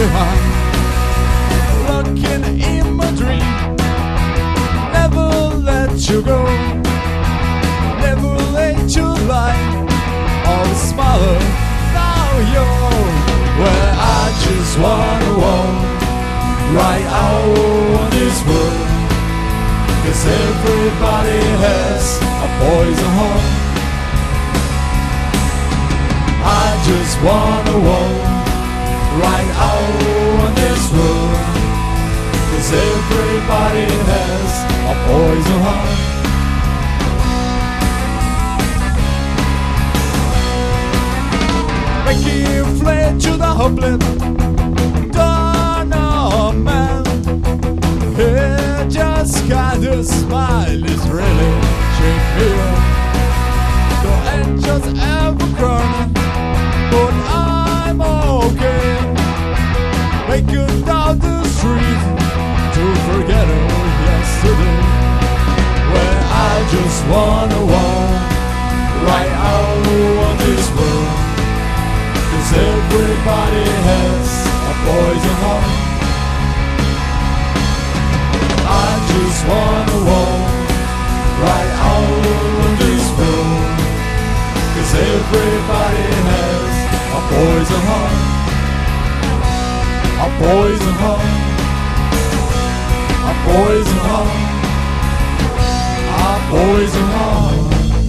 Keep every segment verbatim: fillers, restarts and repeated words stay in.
behind. Looking in my dream, never let you go, never let you lie. Always smiling, now you're where I just wanna walk right out on this world. 'Cause everybody has a poison heart. I just wanna walk right out on this world. 'Cause everybody has a poison heart. Making flame to the hopeless, done a man. He just got a smile, it's really shake me up. The angels ever crying, but I'm okay. Making down the street to forget all yesterday. Where I just wanna walk right out on this world. 'Cause everybody has a poison heart. I just wanna walk right out on this world. 'Cause everybody has a poison heart. A poison heart. A poison heart. A poison heart.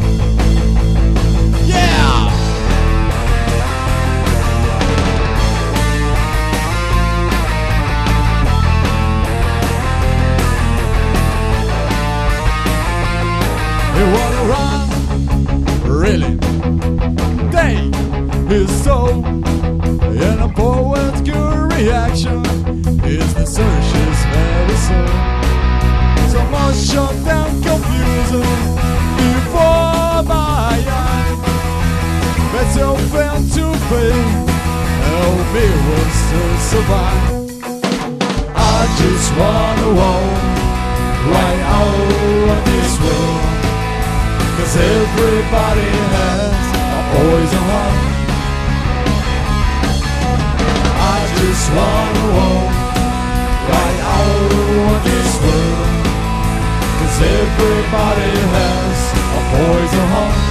You wanna run, really? Take his soul. And a poet's good reaction is the search's medicine. So much of them confusing before my eyes. But so fair to play, help me was to survive. I just wanna walk right out on this world. 'Cause everybody has a poison heart. I just wanna walk right out on this world. 'Cause everybody has a poison heart.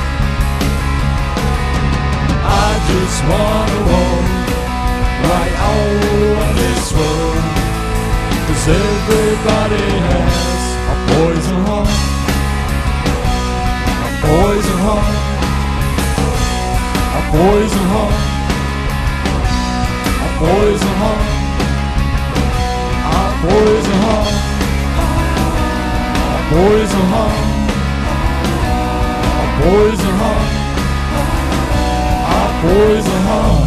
I just wanna walk right out on this world. 'Cause everybody has a poison heart. Poison heart, a poison heart, a poison heart, a poison heart, a poison heart, a poison heart, a poison heart.